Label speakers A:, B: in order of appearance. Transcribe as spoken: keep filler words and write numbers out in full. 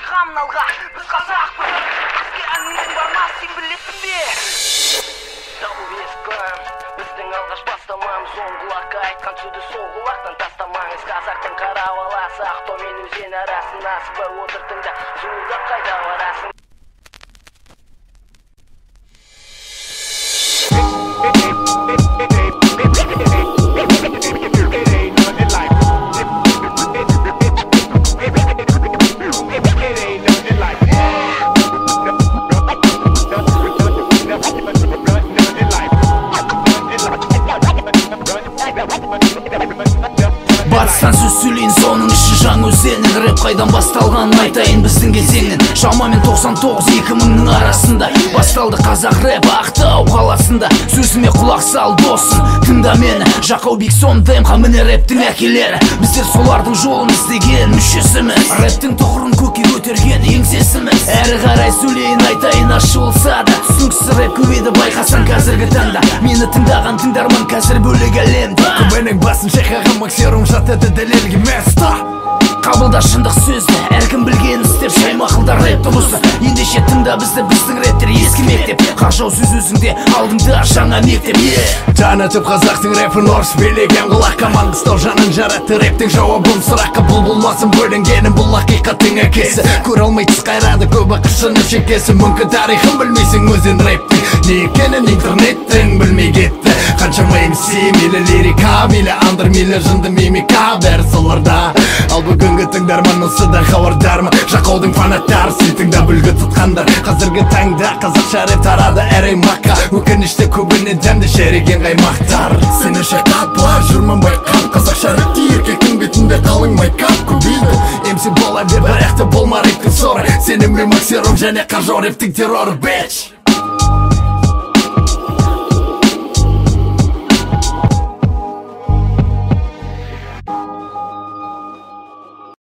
A: шығамын алға. Біз қазақпыз, бізге әннің бармас, сен білесің бе? Дабыл ескім, біздің алғаш бастамамыз, оң құлаққа айтқан сөзді сол құлақтан тастамаңыз. Қазақтың қара баласы, Ақтау мен өзен арасына асықпай отырдың да зуылдап қайда барасың?
B: Батыстан сөз сөйлейін, соның іші жаңа өзенің. Рэп қайдан басталғанын айтайын біздің кезеңнен. Шамамен тоқсан тоғыз екі мыңның арасында басталды қазақ рэп Ақтау қаласында. Сөзіме құлақ сал досым, тыңда мені. Жақаубек ДМХ міне рэптің әкелері. Біздер солардың жолын іздеген мүшесіміз. Рэптің тұғырын көкке көтерген еңсесіміз. Әрі қарай сөйлейін, айтайын ащы болса да, түсініксіз рэп көбейді байқасаң қазіргі таңда. Мені тыңдаған тыңдарман қазір бөлек әлемде.
C: Көбенің басын шайқаған максерум жатады дәлелге места.
B: Қабылда шындық сөзді, әркім білген істеп, шаймақылдар рэпті бұзды. Ендеше тыңда бізді, біздің рэптер ескі мектеп. Қажау сөз өзіңде, алдыңда жаңа мектеп.
C: Танытып қазақтың рэпін орыс билеген құлаққа. Маңғыстау жанын жаратты рэптің жауабым сұраққа. Бұл болмасын бөлінгенім, бұл ақиқаттың әкесі. Көре алмай тіс қайрады көбі қыршынып шекесі. Мүмкін тарихын білмейсің өзен рэптің не екенін интернеттің білмей кетті. Қаншама эм си, мейлі лирика, мейлі андыр, мейлі жынды мимика, бәрі соларда. Ал бүгінгі тыңдарман осыдан хабардармын. Жақаудың фанаттары, сен тыңда бүлгі тұтқандар. Қазіргі таңда қазақша рэп тарады әр аймаққа. Өкінішті көбіне дәмді шереген қаймақтар. Сені шайқатпа, жүрмін байқап. Қазақша рэпті еркектің бетінде қалың майкап көбейді. эм си бола бер, бірақ та болма рэптің соры. Сенің мен максерум және қажау рэптің терроры, бэч.